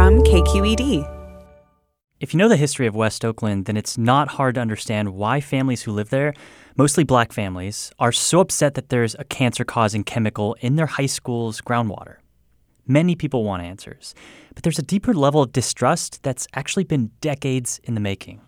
from KQED. If you know the history of West Oakland, then it's not hard to understand why families who live there, mostly black families, are so upset that there's a cancer-causing chemical in their high school's groundwater. Many people want answers, but there's a deeper level of distrust that's actually been decades in the making.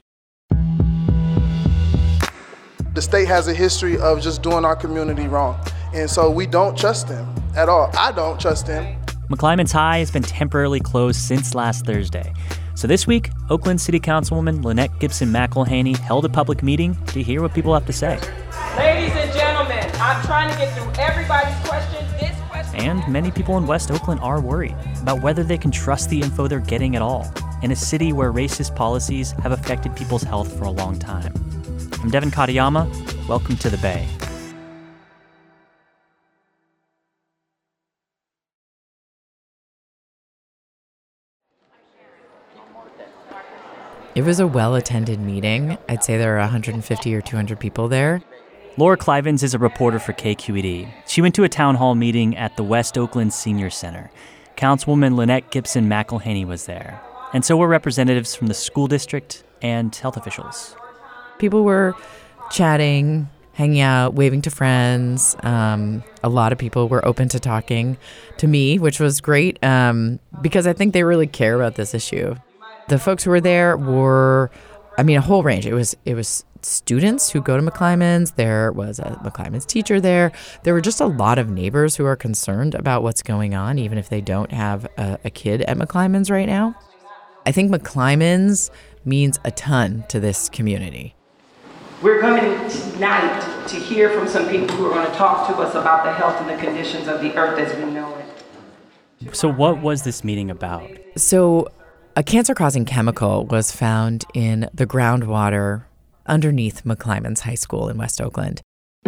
The state has a history of just doing our community wrong, and so we don't trust them at all. I don't trust them. McClymonds High has been temporarily closed since last Thursday. So this week, Oakland City Councilwoman Lynette Gibson McElhaney held a public meeting to hear what people have to say. Ladies and gentlemen, I'm trying to get through everybody's questions. And many people in West Oakland are worried about whether they can trust the info they're getting at all in a city where racist policies have affected people's health for a long time. I'm Devin Katayama. Welcome to the Bay. It was a well-attended meeting. I'd say there are 150 or 200 people there. Laura Clivens is a reporter for KQED. She went to a town hall meeting at the West Oakland Senior Center. Councilwoman Lynette Gibson McElhaney was there. And so were representatives from the school district and health officials. People were chatting, hanging out, waving to friends. A lot of people were open to talking to me, which was great because I think they really care about this issue. The folks who were there were, a whole range. It was students who go to McClymonds. There was a McClymonds teacher there. There were just a lot of neighbors who are concerned about what's going on, even if they don't have a kid at McClymonds right now. I think McClymonds means a ton to this community. We're coming tonight to hear from some people who are going to talk to us about the health and the conditions of the earth as we know it. So what was this meeting about? So a cancer-causing chemical was found in the groundwater underneath McClymonds High School in West Oakland.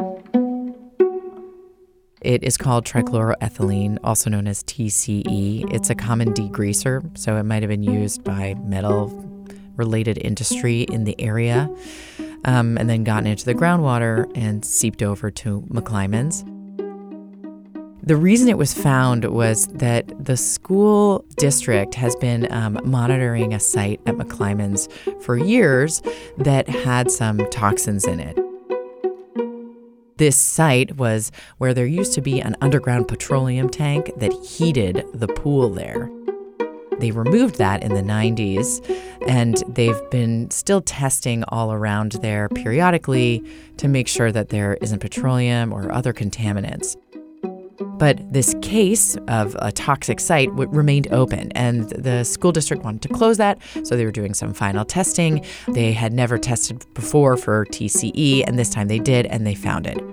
It is called trichloroethylene, also known as TCE. It's a common degreaser, so it might have been used by metal-related industry in the area, and then gotten into the groundwater and seeped over to McClymonds. The reason it was found was that the school district has been monitoring a site at McClymonds for years that had some toxins in it. This site was where there used to be an underground petroleum tank that heated the pool there. They removed that in the 90s, and they've been still testing all around there periodically to make sure that there isn't petroleum or other contaminants. But this case of a toxic site remained open, and the school district wanted to close that, so they were doing some final testing. They had never tested before for TCE, and this time they did, and they found it.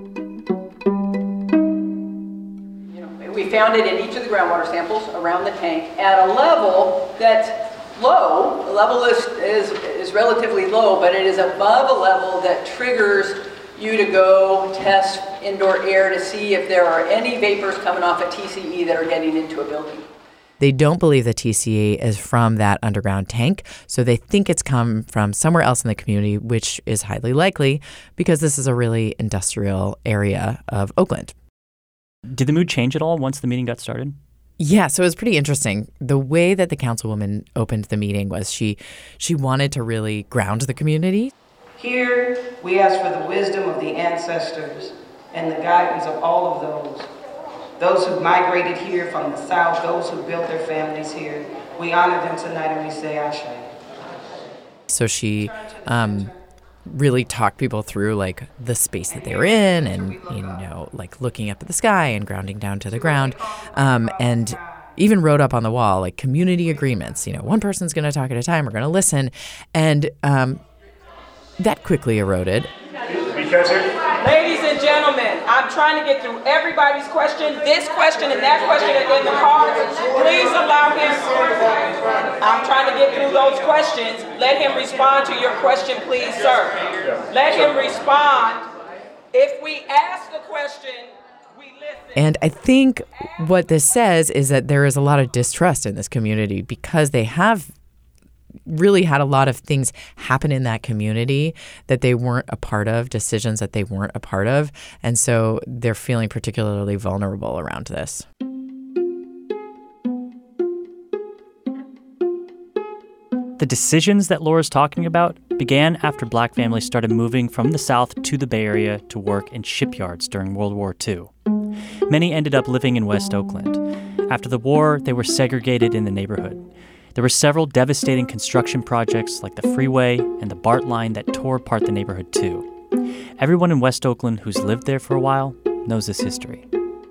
We found it in each of the groundwater samples around the tank at a level that's low. The level is relatively low, but it is above a level that triggers you to go test indoor air to see if there are any vapors coming off at TCE that are getting into a building. They don't believe the TCE is from that underground tank, so they think it's come from somewhere else in the community, which is highly likely because this is a really industrial area of Oakland. Did the mood change at all once the meeting got started? Yeah, so it was pretty interesting. The way that the councilwoman opened the meeting was she wanted to really ground the community. Here, we ask for the wisdom of the ancestors and the guidance of all of those who migrated here from the South, those who built their families here. We honor them tonight and we say Ashe. So she really talked people through like the space that they were in and, like looking up at the sky and grounding down to the ground. And even wrote up on the wall like community agreements. One person's going to talk at a time. We're going to listen. And that quickly eroded. Ladies and gentlemen, I'm trying to get through everybody's question, this question and that question in the cards. Please allow him. I'm trying to get through those questions. Let him respond to your question, please, sir. Let him respond. If we ask the question, we listen. And I think what this says is that there is a lot of distrust in this community because they have really had a lot of things happen in that community that they weren't a part of, decisions that they weren't a part of. And so they're feeling particularly vulnerable around this. The decisions that Laura's talking about began after black families started moving from the South to the Bay Area to work in shipyards during World War II. Many ended up living in West Oakland. After the war, they were segregated in the neighborhood. There were several devastating construction projects like the freeway and the BART line that tore apart the neighborhood too. Everyone in West Oakland who's lived there for a while knows this history.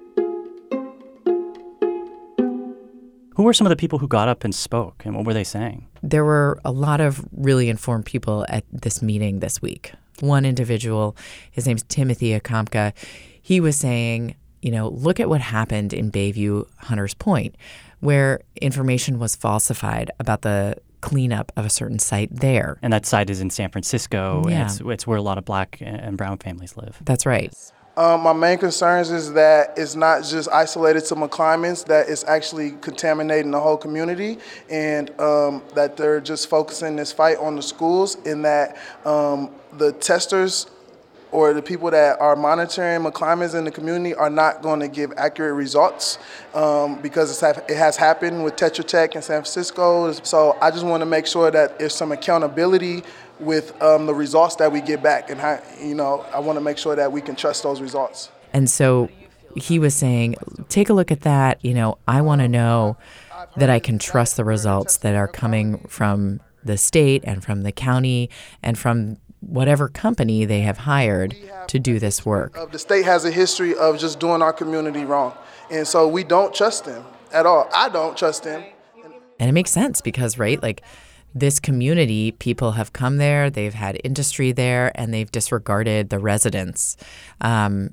Who were some of the people who got up and spoke, and what were they saying? There were a lot of really informed people at this meeting this week. One individual, his name's Timothy Akamka, he was saying, look at what happened in Bayview Hunters Point, where information was falsified about the cleanup of a certain site there. And that site is in San Francisco. Yeah. And it's where a lot of black and brown families live. That's right. My main concerns is that it's not just isolated to McClymonds, that it's actually contaminating the whole community, and that they're just focusing this fight on the schools, and that the testers or the people that are monitoring McClymonds in the community are not going to give accurate results because it has happened with Tetra Tech in San Francisco. So I just want to make sure that there's some accountability with the results that we get back, and how, I want to make sure that we can trust those results. And so he was saying, take a look at that. I want to know that I can trust the results that are coming from the state and from the county and from whatever company they have hired to do this work. The state has a history of just doing our community wrong, and so we don't trust them at all. I don't trust them. And it makes sense because, right, this community, people have come there, they've had industry there, and they've disregarded the residents. And,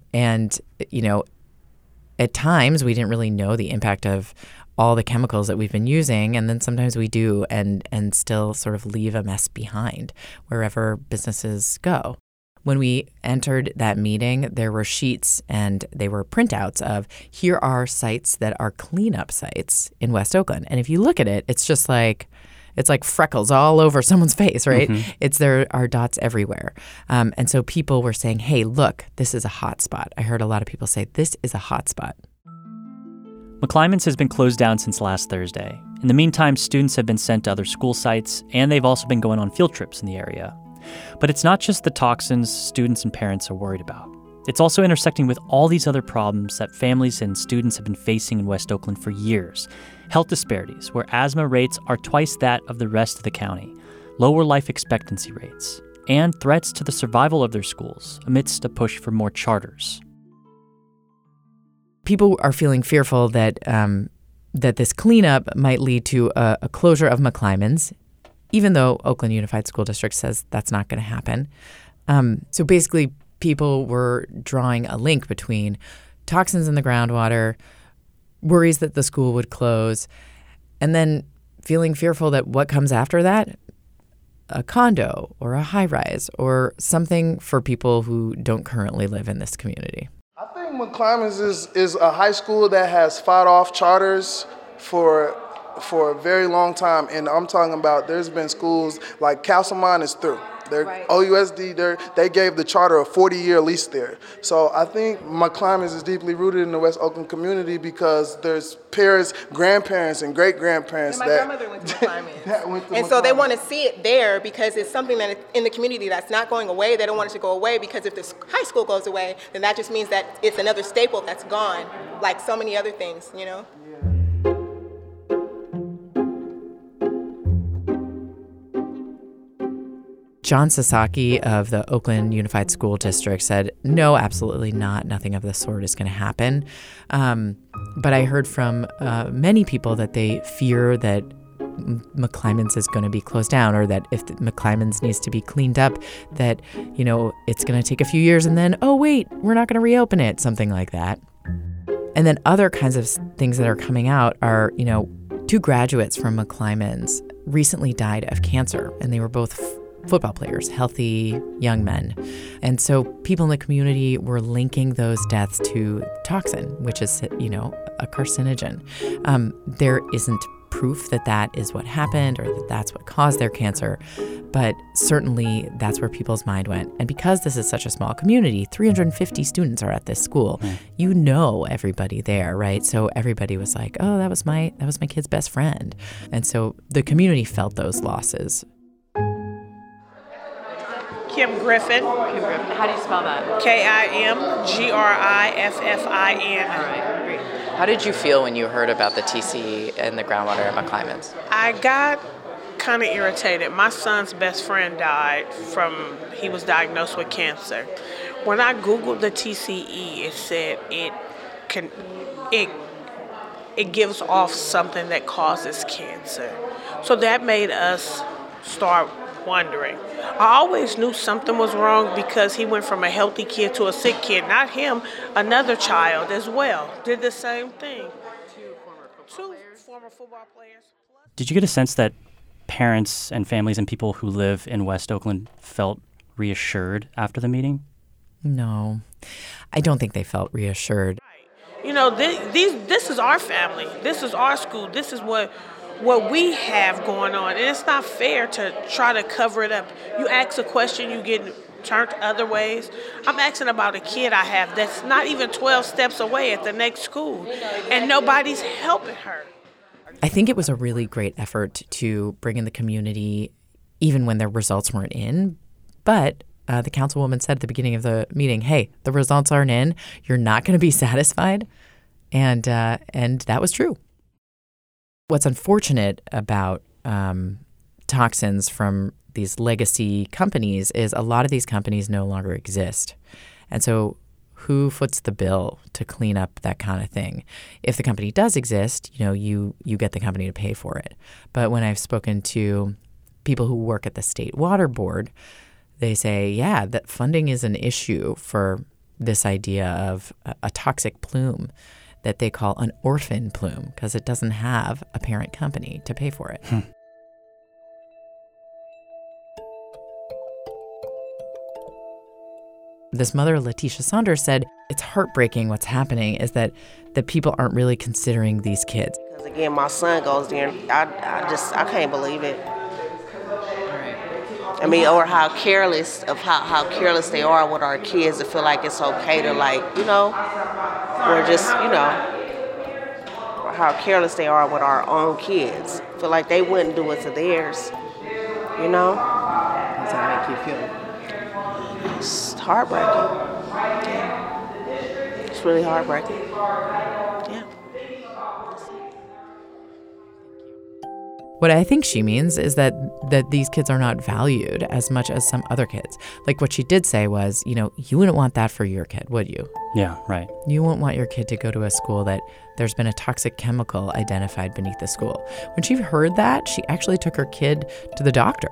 at times we didn't really know the impact of all the chemicals that we've been using, and then sometimes we do and still sort of leave a mess behind wherever businesses go. When we entered that meeting, there were sheets and they were printouts of, here are sites that are cleanup sites in West Oakland. And if you look at it, it's just it's like freckles all over someone's face, right? Mm-hmm. There are dots everywhere. And so people were saying, hey, look, this is a hot spot. I heard a lot of people say, this is a hot spot. McClymonds has been closed down since last Thursday. In the meantime, students have been sent to other school sites, and they've also been going on field trips in the area. But it's not just the toxins students and parents are worried about. It's also intersecting with all these other problems that families and students have been facing in West Oakland for years. Health disparities, where asthma rates are twice that of the rest of the county, lower life expectancy rates, and threats to the survival of their schools amidst a push for more charters. People are feeling fearful that this cleanup might lead to a closure of McClymonds, even though Oakland Unified School District says that's not going to happen. So basically, people were drawing a link between toxins in the groundwater, worries that the school would close, and then feeling fearful that what comes after that, a condo or a high-rise or something for people who don't currently live in this community. I think McClymonds is a high school that has fought off charters for a very long time, and I'm talking about there's been schools like Castlemont is through. Right. OUSD, they gave the charter a 40-year lease there. So I think McClymonds is deeply rooted in the West Oakland community because there's parents, grandparents, and great-grandparents. And my grandmother went to McClymonds. And so they want to see it there because it's something that in the community that's not going away. They don't want it to go away because if this high school goes away, then that just means that it's another staple that's gone, like so many other things, Yeah. John Sasaki of the Oakland Unified School District said, no, absolutely not. Nothing of the sort is going to happen. But I heard from many people that they fear that McClymonds is going to be closed down, or that if McClymonds needs to be cleaned up, that, it's going to take a few years and then, oh, wait, we're not going to reopen it, something like that. And then other kinds of things that are coming out are, two graduates from McClymonds recently died of cancer, and they were both football players, healthy young men. And so people in the community were linking those deaths to toxin, which is, a carcinogen. There isn't proof that that is what happened or that that's what caused their cancer, but certainly that's where people's mind went. And because this is such a small community, 350 students are at this school. You know everybody there, right? So everybody was like, oh, that was my kid's best friend. And so the community felt those losses. Kim Griffin. How do you spell that? KIMGRIFFIN. All right, great. How did you feel when you heard about the TCE and the groundwater at McClymonds? I got kind of irritated. My son's best friend died he was diagnosed with cancer. When I Googled the TCE, it said it gives off something that causes cancer. So that made us start wondering. I always knew something was wrong because he went from a healthy kid to a sick kid. Not him, another child as well did the same thing. Two former football players. Did you get a sense that parents and families and people who live in West Oakland felt reassured after the meeting? No, I don't think they felt reassured. You know, this is our family. This is our school. This is what we have going on. And it's not fair to try to cover it up. You ask a question, you get turned other ways. I'm asking about a kid I have that's not even 12 steps away at the next school, and nobody's helping her. I think it was a really great effort to bring in the community even when the results weren't in. But the councilwoman said at the beginning of the meeting, hey, the results aren't in. You're not going to be satisfied. And that was true. What's unfortunate about toxins from these legacy companies is a lot of these companies no longer exist. And so who foots the bill to clean up that kind of thing? If the company does exist, you get the company to pay for it. But when I've spoken to people who work at the State Water Board, they say, yeah, that funding is an issue for this idea of a toxic plume that they call an orphan plume because it doesn't have a parent company to pay for it. This mother, Letitia Saunders, said it's heartbreaking what's happening is that people aren't really considering these kids. Because again, my son goes there and I can't believe it. I mean, or how careless they are with our kids to feel like it's okay to we're just, how careless they are with our own kids. Feel like they wouldn't do it to theirs, How does that make you feel? It's heartbreaking. Yeah. It's really heartbreaking. Yeah. What I think she means is that these kids are not valued as much as some other kids. Like what she did say was, you wouldn't want that for your kid, would you? Yeah, right. You wouldn't want your kid to go to a school that there's been a toxic chemical identified beneath the school. When she heard that, she actually took her kid to the doctor.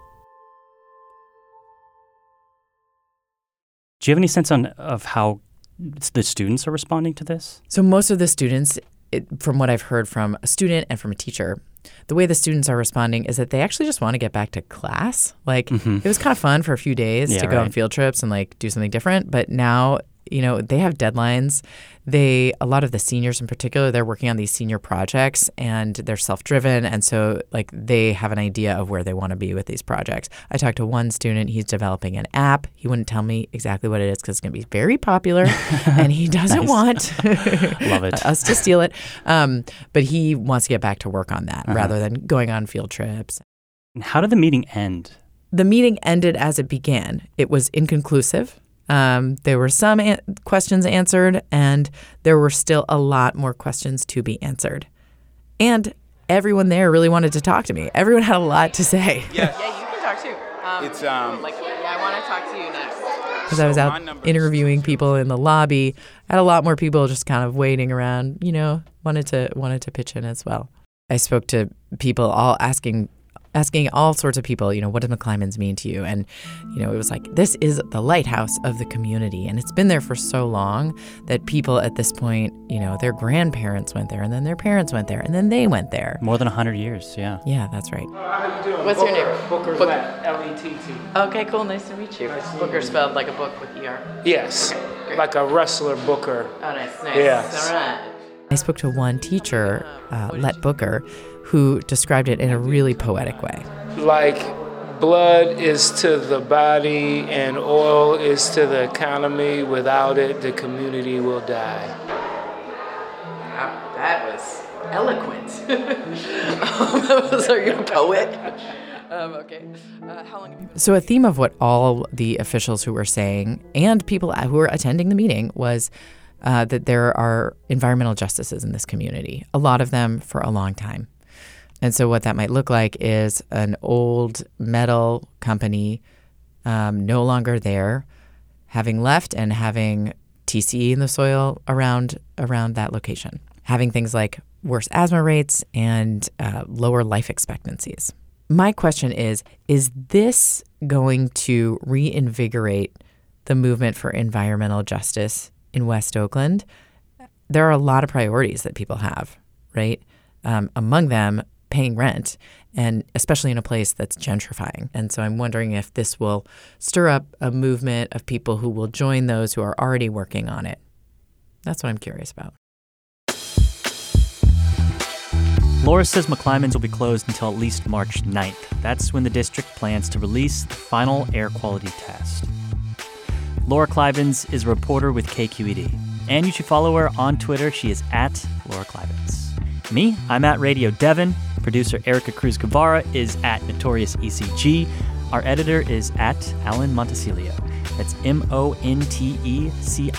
Do you have any sense of how the students are responding to this? So most of the students, from what I've heard from a student and from a teacher, the way the students are responding is that they actually just want to get back to class. It was kind of fun for a few days to go on field trips and do something different. But now, they have deadlines. A lot of the seniors in particular, they're working on these senior projects and they're self-driven. And so they have an idea of where they want to be with these projects. I talked to one student, he's developing an app. He wouldn't tell me exactly what it is because it's going to be very popular and he doesn't want Love it. us to steal it. But he wants to get back to work on that rather than going on field trips. And how did the meeting end? The meeting ended as it began. It was inconclusive. There were some questions answered, and there were still a lot more questions to be answered. And everyone there really wanted to talk to me. Everyone had a lot to say. Yes. Yeah, you can talk too. I want to talk to you next. Because I was out interviewing people in the lobby. I had a lot more people just kind of waiting around, wanted to pitch in as well. I spoke to people all asking all sorts of people, what does McClymonds mean to you? And, it was like, this is the lighthouse of the community. And it's been there for so long that people at this point, their grandparents went there and then their parents went there and then they went there. More than 100 years, yeah. Yeah, that's right. How you doing? What's your name? Booker Lett, L-E-T-T. Okay, cool. Nice to meet you. Booker spelled like a book with E-R. Yes, Okay, like a wrestler Booker. Oh, nice. Yes. All right. I spoke to one teacher, Let Booker, who described it in a really poetic way. Like blood is to the body and oil is to the economy. Without it, the community will die. Wow, that was eloquent. So you're a poet? Okay. How long have you been? So a theme of what all the officials who were saying and people who were attending the meeting was that there are environmental justices in this community, a lot of them for a long time. And so what that might look like is an old metal company no longer there, having left and having TCE in the soil around that location, having things like worse asthma rates and lower life expectancies. My question is this going to reinvigorate the movement for environmental justice in West Oakland? There are a lot of priorities that people have, right? Among them, paying rent, and especially in a place that's gentrifying. And so I'm wondering if this will stir up a movement of people who will join those who are already working on it. That's what I'm curious about. Laura says McClymonds will be closed until at least March 9th. That's when the district plans to release the final air quality test. Laura Klivans is a reporter with KQED. And you should follow her on Twitter. She is at Laura Klivans. Me, I'm at Radio Devon. Producer Erica Cruz Guevara is at Notorious ECG. Our editor is at Alan Montecillo. That's Montecillo.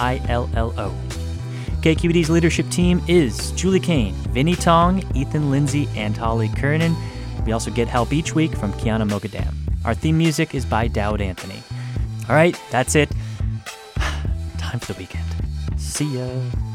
KQED's leadership team is Julie Kane, Vinnie Tong, Ethan Lindsay, and Holly Kernan. We also get help each week from Kiana Mogadam. Our theme music is by Dowd Anthony. All right, that's it. Time for the weekend. See ya.